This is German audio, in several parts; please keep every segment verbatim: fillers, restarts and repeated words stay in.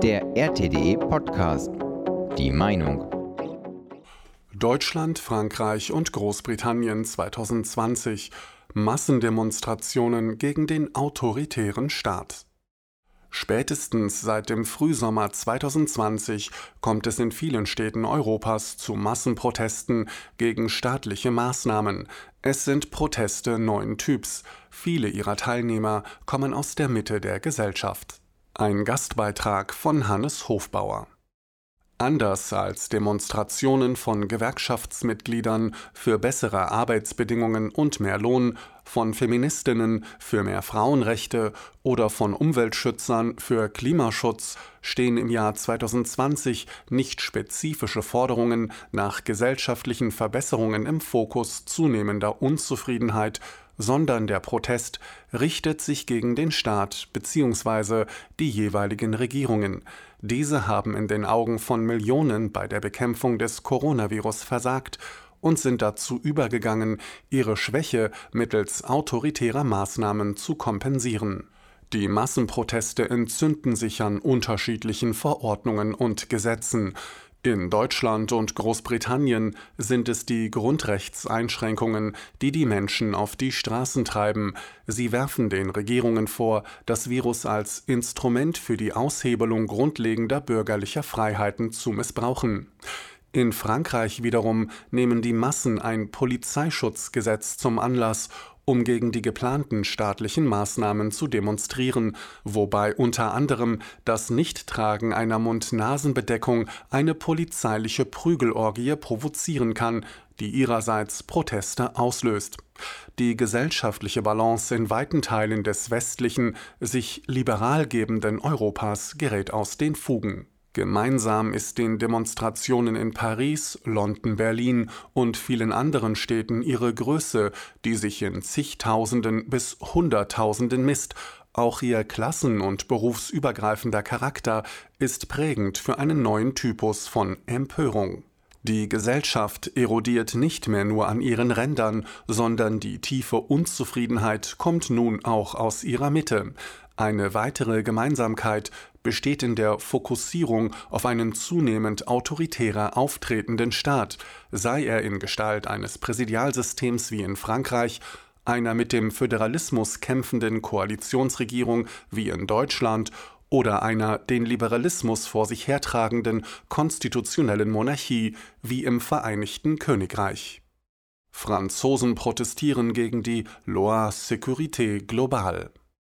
Der R T D E-Podcast. Die Meinung. Deutschland, Frankreich und Großbritannien zweitausendzwanzig. Massendemonstrationen gegen den autoritären Staat. Spätestens seit dem Frühsommer zweitausendzwanzig kommt es in vielen Städten Europas zu Massenprotesten gegen staatliche Maßnahmen. Es sind Proteste neuen Typs. Viele ihrer Teilnehmer kommen aus der Mitte der Gesellschaft. Ein Gastbeitrag von Hannes Hofbauer. Anders als Demonstrationen von Gewerkschaftsmitgliedern für bessere Arbeitsbedingungen und mehr Lohn, von Feministinnen für mehr Frauenrechte oder von Umweltschützern für Klimaschutz stehen im Jahr zweitausendzwanzig nicht spezifische Forderungen nach gesellschaftlichen Verbesserungen im Fokus zunehmender Unzufriedenheit, sondern der Protest richtet sich gegen den Staat bzw. die jeweiligen Regierungen. Diese haben in den Augen von Millionen bei der Bekämpfung des Coronavirus versagt und sind dazu übergegangen, ihre Schwäche mittels autoritärer Maßnahmen zu kompensieren. Die Massenproteste entzünden sich an unterschiedlichen Verordnungen und Gesetzen. In Deutschland und Großbritannien sind es die Grundrechtseinschränkungen, die die Menschen auf die Straßen treiben. Sie werfen den Regierungen vor, das Virus als Instrument für die Aushebelung grundlegender bürgerlicher Freiheiten zu missbrauchen. In Frankreich wiederum nehmen die Massen ein Polizeischutzgesetz zum Anlass, um gegen die geplanten staatlichen Maßnahmen zu demonstrieren, wobei unter anderem das Nichttragen einer Mund-Nasen-Bedeckung eine polizeiliche Prügelorgie provozieren kann, die ihrerseits Proteste auslöst. Die gesellschaftliche Balance in weiten Teilen des westlichen, sich liberal gebenden Europas gerät aus den Fugen. Gemeinsam ist den Demonstrationen in Paris, London, Berlin und vielen anderen Städten ihre Größe, die sich in zigtausenden bis hunderttausenden misst. Auch ihr klassen- und berufsübergreifender Charakter ist prägend für einen neuen Typus von Empörung. Die Gesellschaft erodiert nicht mehr nur an ihren Rändern, sondern die tiefe Unzufriedenheit kommt nun auch aus ihrer Mitte. Eine weitere Gemeinsamkeit besteht in der Fokussierung auf einen zunehmend autoritärer auftretenden Staat, sei er in Gestalt eines Präsidialsystems wie in Frankreich, einer mit dem Föderalismus kämpfenden Koalitionsregierung wie in Deutschland oder einer den Liberalismus vor sich hertragenden konstitutionellen Monarchie wie im Vereinigten Königreich. Franzosen protestieren gegen die Loi Sécurité Globale.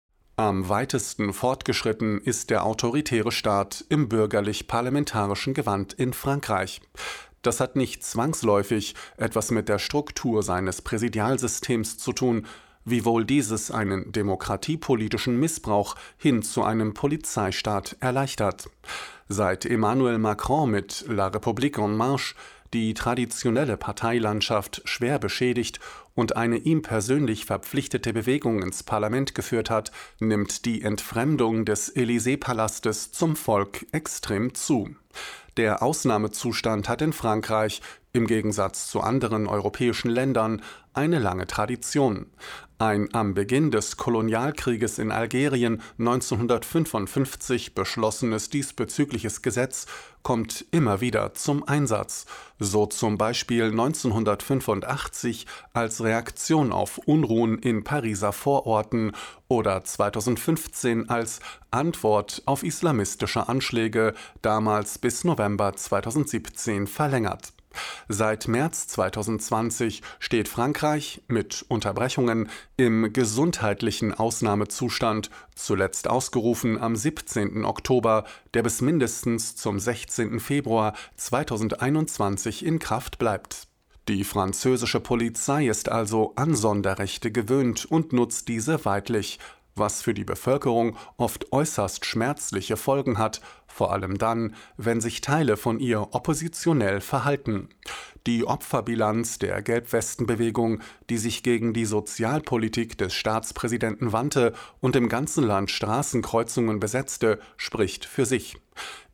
Am weitesten fortgeschritten ist der autoritäre Staat im bürgerlich-parlamentarischen Gewand in Frankreich. Das hat nicht zwangsläufig etwas mit der Struktur seines Präsidialsystems zu tun, wiewohl dieses einen demokratiepolitischen Missbrauch hin zu einem Polizeistaat erleichtert. Seit Emmanuel Macron mit La République en Marche die traditionelle Parteilandschaft schwer beschädigt und eine ihm persönlich verpflichtete Bewegung ins Parlament geführt hat, nimmt die Entfremdung des Élysée-Palastes zum Volk extrem zu. Der Ausnahmezustand hat in Frankreich, im Gegensatz zu anderen europäischen Ländern, eine lange Tradition. Ein am Beginn des Kolonialkrieges in Algerien neunzehnhundertfünfundfünfzig beschlossenes diesbezügliches Gesetz kommt immer wieder zum Einsatz. So zum Beispiel neunzehnhundertfünfundachtzig als Reaktion auf Unruhen in Pariser Vororten oder zweitausendfünfzehn als Antwort auf islamistische Anschläge, damals bis November zweitausendsiebzehn verlängert. Seit März zweitausendzwanzig steht Frankreich mit Unterbrechungen im gesundheitlichen Ausnahmezustand, zuletzt ausgerufen am siebzehnten Oktober, der bis mindestens zum sechzehnten Februar zweitausendeinundzwanzig in Kraft bleibt. Die französische Polizei ist also an Sonderrechte gewöhnt und nutzt diese weidlich, was für die Bevölkerung oft äußerst schmerzliche Folgen hat, vor allem dann, wenn sich Teile von ihr oppositionell verhalten. Die Opferbilanz der Gelbwestenbewegung, die sich gegen die Sozialpolitik des Staatspräsidenten wandte und im ganzen Land Straßenkreuzungen besetzte, spricht für sich.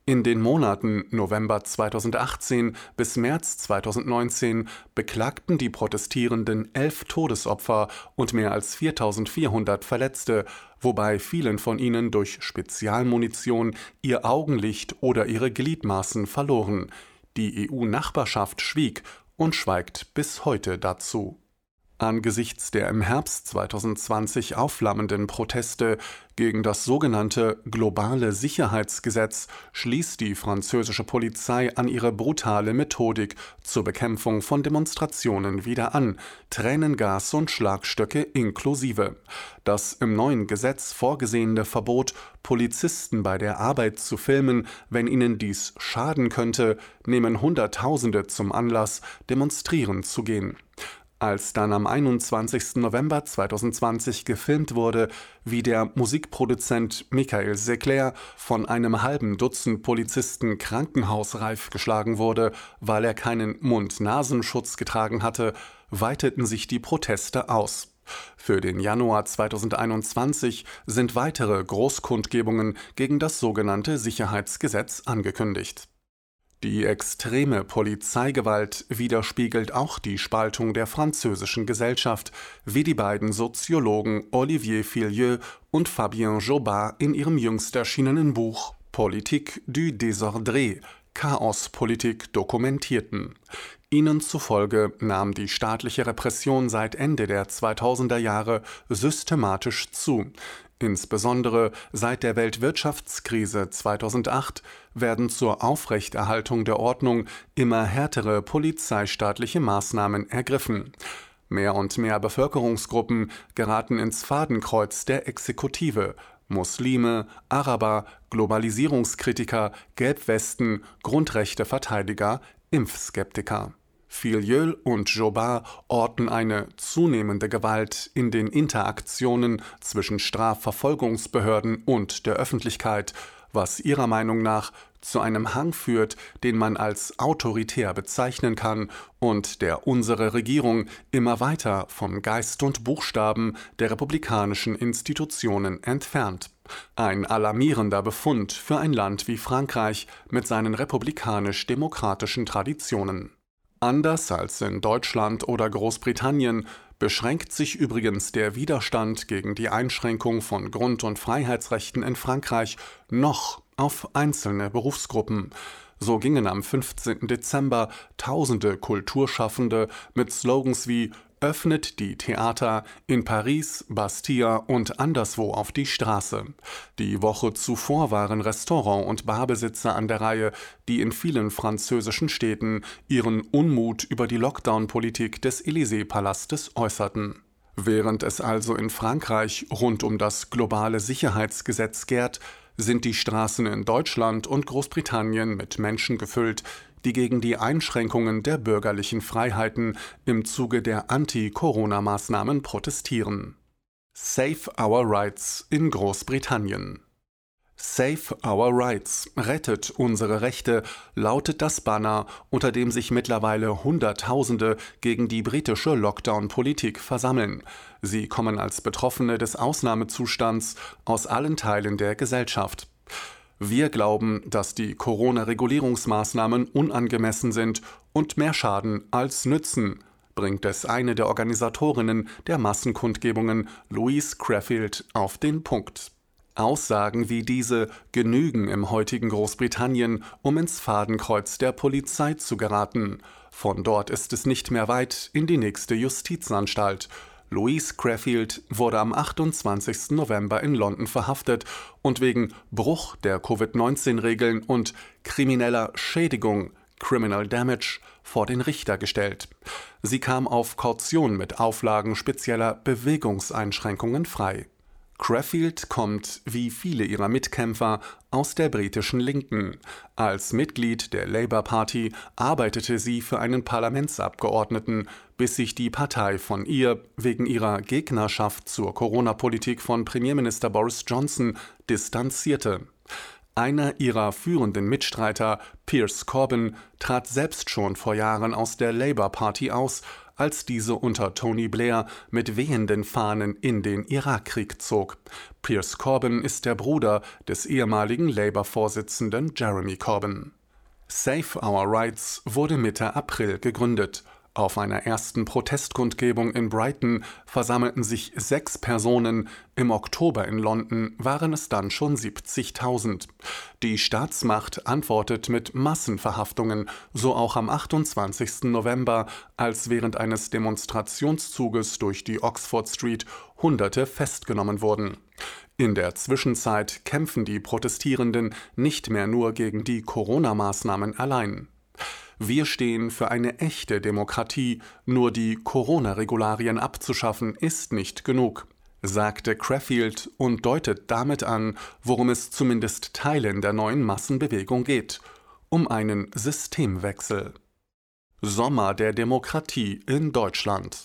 In den Monaten November zweitausendachtzehn bis März zweitausendneunzehn beklagten die Protestierenden elf Todesopfer und mehr als viertausendvierhundert Verletzte, wobei vielen von ihnen durch Spezialmunition ihr Augenlicht oder ihre Gliedmaßen verloren. Die E U-Nachbarschaft schwieg und schweigt bis heute dazu. Angesichts der im Herbst zweitausendzwanzig aufflammenden Proteste gegen das sogenannte globale Sicherheitsgesetz schließt die französische Polizei an ihre brutale Methodik zur Bekämpfung von Demonstrationen wieder an, Tränengas und Schlagstöcke inklusive. Das im neuen Gesetz vorgesehene Verbot, Polizisten bei der Arbeit zu filmen, wenn ihnen dies schaden könnte, nehmen Hunderttausende zum Anlass, demonstrieren zu gehen. Als dann am einundzwanzigsten November zweitausendzwanzig gefilmt wurde, wie der Musikproduzent Michael Seclair von einem halben Dutzend Polizisten krankenhausreif geschlagen wurde, weil er keinen Mund-Nasenschutz getragen hatte, weiteten sich die Proteste aus. Für den Januar zweitausendeinundzwanzig sind weitere Großkundgebungen gegen das sogenannte Sicherheitsgesetz angekündigt. Die extreme Polizeigewalt widerspiegelt auch die Spaltung der französischen Gesellschaft, wie die beiden Soziologen Olivier Fillieux und Fabien Jobard in ihrem jüngst erschienenen Buch Politique du désordre – Chaospolitik dokumentierten. Ihnen zufolge nahm die staatliche Repression seit Ende der zweitausender Jahre systematisch zu. Insbesondere seit der Weltwirtschaftskrise zweitausendacht werden zur Aufrechterhaltung der Ordnung immer härtere polizeistaatliche Maßnahmen ergriffen. Mehr und mehr Bevölkerungsgruppen geraten ins Fadenkreuz der Exekutive: Muslime, Araber, Globalisierungskritiker, Gelbwesten, Grundrechteverteidiger, Impfskeptiker. Fillieux und Jobard orten eine zunehmende Gewalt in den Interaktionen zwischen Strafverfolgungsbehörden und der Öffentlichkeit, was ihrer Meinung nach zu einem Hang führt, den man als autoritär bezeichnen kann und der unsere Regierung immer weiter vom Geist und Buchstaben der republikanischen Institutionen entfernt. Ein alarmierender Befund für ein Land wie Frankreich mit seinen republikanisch-demokratischen Traditionen. Anders als in Deutschland oder Großbritannien beschränkt sich übrigens der Widerstand gegen die Einschränkung von Grund- und Freiheitsrechten in Frankreich noch auf einzelne Berufsgruppen. So gingen am fünfzehnten Dezember tausende Kulturschaffende mit Slogans wie „Öffnet die Theater“ in Paris, Bastia und anderswo auf die Straße. Die Woche zuvor waren Restaurant- und Barbesitzer an der Reihe, die in vielen französischen Städten ihren Unmut über die Lockdown-Politik des Élysée-Palastes äußerten. Während es also in Frankreich rund um das globale Sicherheitsgesetz gärt, sind die Straßen in Deutschland und Großbritannien mit Menschen gefüllt, die gegen die Einschränkungen der bürgerlichen Freiheiten im Zuge der Anti-Corona-Maßnahmen protestieren. Save Our Rights in Großbritannien. Save Our Rights, rettet unsere Rechte, lautet das Banner, unter dem sich mittlerweile Hunderttausende gegen die britische Lockdown-Politik versammeln. Sie kommen als Betroffene des Ausnahmezustands aus allen Teilen der Gesellschaft. Wir glauben, dass die Corona-Regulierungsmaßnahmen unangemessen sind und mehr schaden als nützen, bringt es eine der Organisatorinnen der Massenkundgebungen, Louise Craffield, auf den Punkt. Aussagen wie diese genügen im heutigen Großbritannien, um ins Fadenkreuz der Polizei zu geraten. Von dort ist es nicht mehr weit in die nächste Justizanstalt. Louise Craffield wurde am achtundzwanzigsten November in London verhaftet und wegen Bruch der Covid neunzehn Regeln und krimineller Schädigung, Criminal Damage, vor den Richter gestellt. Sie kam auf Kaution mit Auflagen spezieller Bewegungseinschränkungen frei. Craffield kommt, wie viele ihrer Mitkämpfer, aus der britischen Linken. Als Mitglied der Labour Party arbeitete sie für einen Parlamentsabgeordneten, bis sich die Partei von ihr wegen ihrer Gegnerschaft zur Corona-Politik von Premierminister Boris Johnson distanzierte. Einer ihrer führenden Mitstreiter, Piers Corbyn, trat selbst schon vor Jahren aus der Labour Party aus, als diese unter Tony Blair mit wehenden Fahnen in den Irakkrieg zog. Piers Corbyn ist der Bruder des ehemaligen Labour-Vorsitzenden Jeremy Corbyn. Save Our Rights wurde Mitte April gegründet. Auf einer ersten Protestkundgebung in Brighton versammelten sich sechs Personen, im Oktober in London waren es dann schon siebzigtausend. Die Staatsmacht antwortet mit Massenverhaftungen, so auch am achtundzwanzigsten November, als während eines Demonstrationszuges durch die Oxford Street Hunderte festgenommen wurden. In der Zwischenzeit kämpfen die Protestierenden nicht mehr nur gegen die Corona-Maßnahmen allein. Wir stehen für eine echte Demokratie, nur die Corona-Regularien abzuschaffen ist nicht genug, sagte Craffield und deutet damit an, worum es zumindest Teilen der neuen Massenbewegung geht: um einen Systemwechsel. Sommer der Demokratie in Deutschland.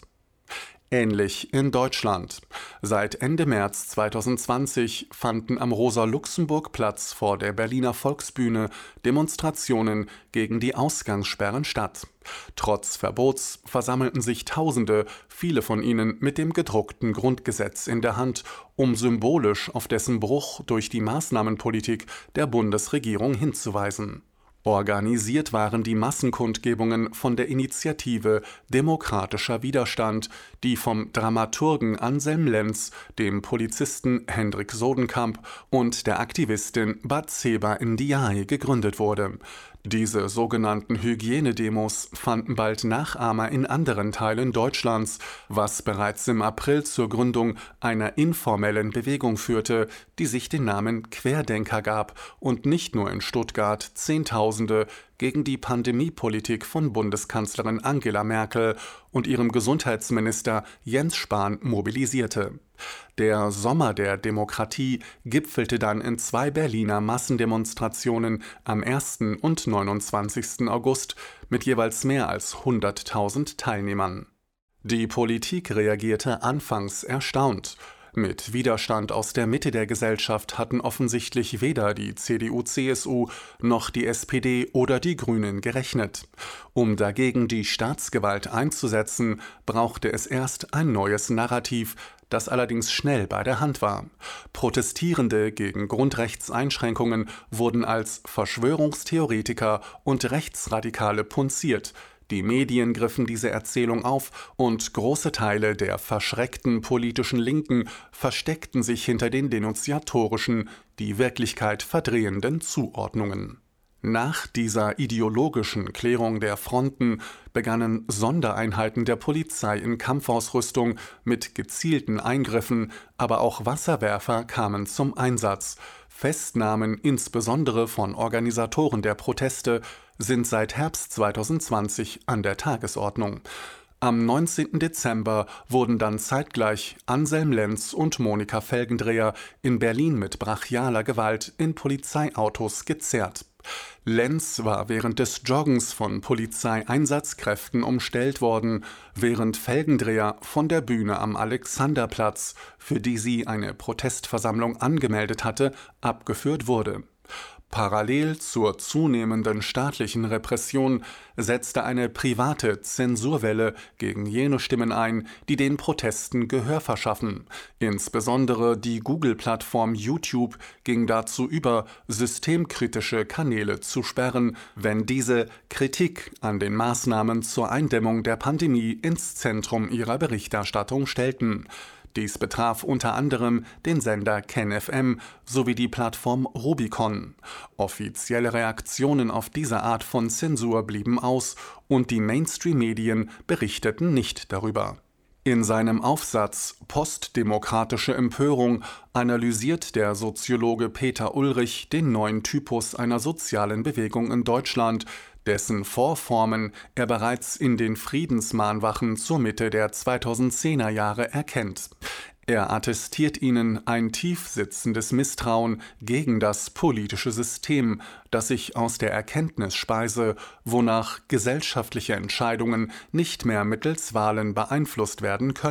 Ähnlich in Deutschland. Seit Ende März zweitausendzwanzig fanden am Rosa-Luxemburg-Platz vor der Berliner Volksbühne Demonstrationen gegen die Ausgangssperren statt. Trotz Verbots versammelten sich Tausende, viele von ihnen mit dem gedruckten Grundgesetz in der Hand, um symbolisch auf dessen Bruch durch die Maßnahmenpolitik der Bundesregierung hinzuweisen. Organisiert waren die Massenkundgebungen von der Initiative Demokratischer Widerstand, die vom Dramaturgen Anselm Lenz, dem Polizisten Hendrik Sodenkamp und der Aktivistin Batseba Ndiaye gegründet wurde. Diese sogenannten Hygienedemos fanden bald Nachahmer in anderen Teilen Deutschlands, was bereits im April zur Gründung einer informellen Bewegung führte, die sich den Namen Querdenker gab und nicht nur in Stuttgart Zehntausende gegen die Pandemiepolitik von Bundeskanzlerin Angela Merkel und ihrem Gesundheitsminister Jens Spahn mobilisierte. Der Sommer der Demokratie gipfelte dann in zwei Berliner Massendemonstrationen am ersten und neunundzwanzigsten August mit jeweils mehr als hunderttausend Teilnehmern. Die Politik reagierte anfangs erstaunt. Mit Widerstand aus der Mitte der Gesellschaft hatten offensichtlich weder die C D U C S U noch die S P D oder die Grünen gerechnet. Um dagegen die Staatsgewalt einzusetzen, brauchte es erst ein neues Narrativ, das allerdings schnell bei der Hand war. Protestierende gegen Grundrechtseinschränkungen wurden als Verschwörungstheoretiker und Rechtsradikale punziert. Die Medien griffen diese Erzählung auf und große Teile der verschreckten politischen Linken versteckten sich hinter den denunziatorischen, die Wirklichkeit verdrehenden Zuordnungen. Nach dieser ideologischen Klärung der Fronten begannen Sondereinheiten der Polizei in Kampfausrüstung mit gezielten Eingriffen, aber auch Wasserwerfer kamen zum Einsatz. Festnahmen, insbesondere von Organisatoren der Proteste, sind seit Herbst zweitausendzwanzig an der Tagesordnung. Am neunzehnten Dezember wurden dann zeitgleich Anselm Lenz und Monika Felgendreher in Berlin mit brachialer Gewalt in Polizeiautos gezerrt. Lenz war während des Joggens von Polizeieinsatzkräften umstellt worden, während Felgendreher von der Bühne am Alexanderplatz, für die sie eine Protestversammlung angemeldet hatte, abgeführt wurde. Parallel zur zunehmenden staatlichen Repression setzte eine private Zensurwelle gegen jene Stimmen ein, die den Protesten Gehör verschaffen. Insbesondere die Google-Plattform YouTube ging dazu über, systemkritische Kanäle zu sperren, wenn diese Kritik an den Maßnahmen zur Eindämmung der Pandemie ins Zentrum ihrer Berichterstattung stellten. Dies betraf unter anderem den Sender KenFM sowie die Plattform Rubicon. Offizielle Reaktionen auf diese Art von Zensur blieben aus und die Mainstream-Medien berichteten nicht darüber. In seinem Aufsatz Postdemokratische Empörung analysiert der Soziologe Peter Ulrich den neuen Typus einer sozialen Bewegung in Deutschland, dessen Vorformen er bereits in den Friedensmahnwachen zur Mitte der zweitausendzehner Jahre erkennt. Er attestiert ihnen ein tief sitzendes Misstrauen gegen das politische System, das sich aus der Erkenntnis speise, wonach gesellschaftliche Entscheidungen nicht mehr mittels Wahlen beeinflusst werden können.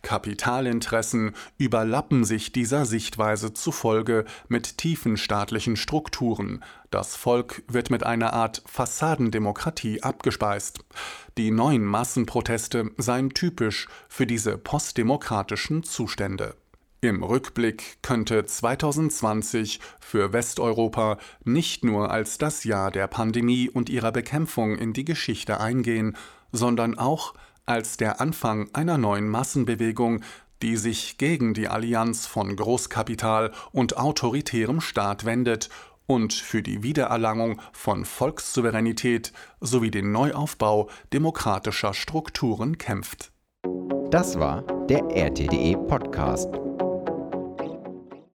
Kapitalinteressen überlappen sich dieser Sichtweise zufolge mit tiefen staatlichen Strukturen. Das Volk wird mit einer Art Fassadendemokratie abgespeist. Die neuen Massenproteste seien typisch für diese postdemokratischen Zustände. Im Rückblick könnte zweitausendzwanzig für Westeuropa nicht nur als das Jahr der Pandemie und ihrer Bekämpfung in die Geschichte eingehen, sondern auch als der Anfang einer neuen Massenbewegung, die sich gegen die Allianz von Großkapital und autoritärem Staat wendet und für die Wiedererlangung von Volkssouveränität sowie den Neuaufbau demokratischer Strukturen kämpft. Das war der R T D E Podcast.